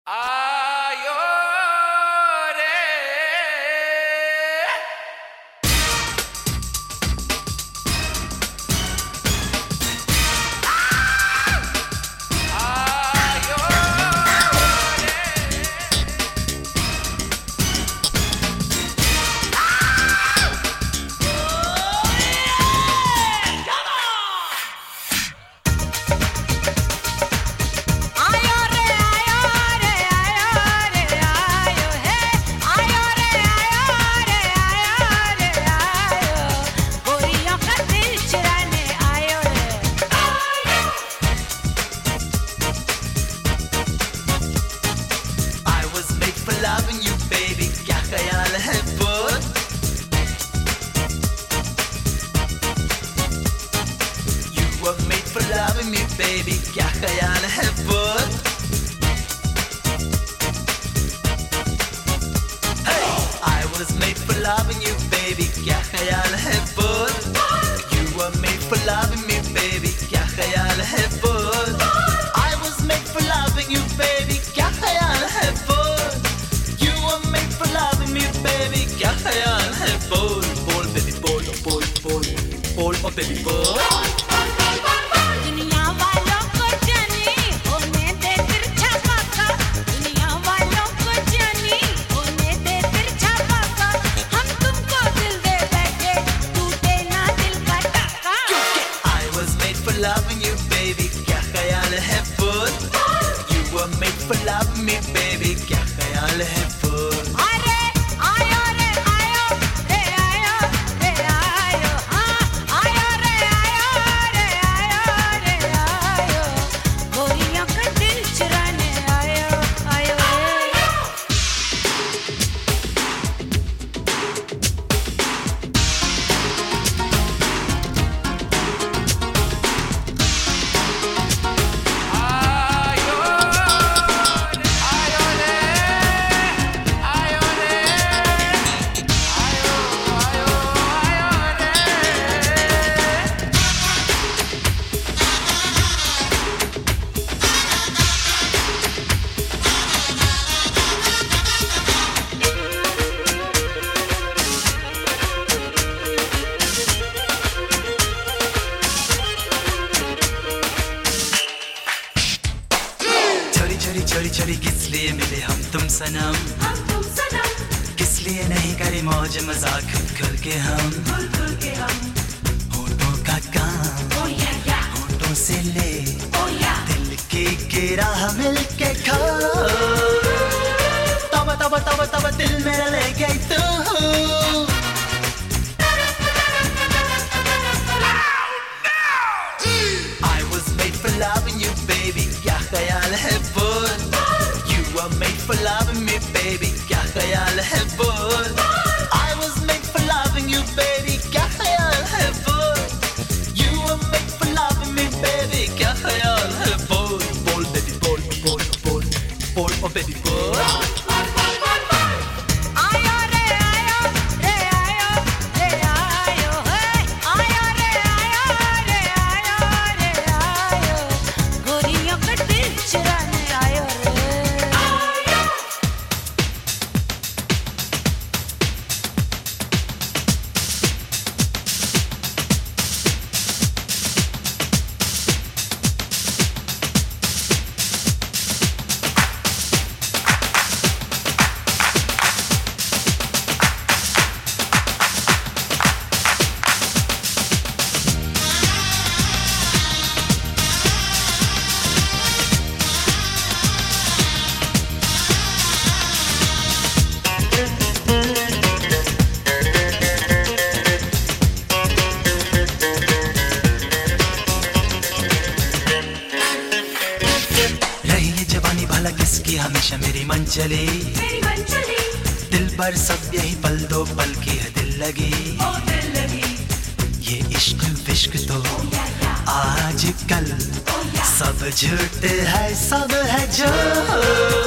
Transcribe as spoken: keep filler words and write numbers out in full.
आयो रे आयो loving you baby क्या ख्याल है बोल You were made for loving me baby क्या ख्याल है बोल Hey I was made for loving you baby क्या ख्याल है बोल You were made for loving me baby क्या ख्याल है बोल I was made for loving you baby क्या ख्याल है बोल baby क्या ख्याल है बोल बोल baby बोल बोल बोल बोल oh baby बोल दुनिया वालों को जानी होने दे तिरछा पाका दुनिया वालों को जानी होने दे तिरछा पाका हम तुमको दिल दे बैठे टूटे ना दिल का टाका क्योंकि I was made for loving you baby क्या ख्याल है बोल You were made for loving me baby क्या ख्याल है बोल चोरी चोरी किस लिए मिले हम तुम सनम हम तुम सनम किस लिए नहीं करे मौज मजाक खुल खुल के हम खुल खुल के हम होठों का काम oh yeah yeah होठों से ले oh yeah दिल की गिराह मिल के खो तब तब तब तब दिल मेरा ले गई तू I was made for loving you baby क्या ख्याल है बोल You were made for loving me baby क्या ख्याल है बोल I was made for loving you baby क्या ख्याल है बोल You were made for loving me baby क्या ख्याल है बोल बोल baby बोल बोल बोल बोल oh baby बोल किसकी हमेशा मेरी मन चली मेरी मन चली दिल पर सब यही पल दो पल की है दिल लगी ओ दिल लगी ये इश्क विश्क तो oh yeah yeah आजकल oh yeah सब झूठ है सब है झूठ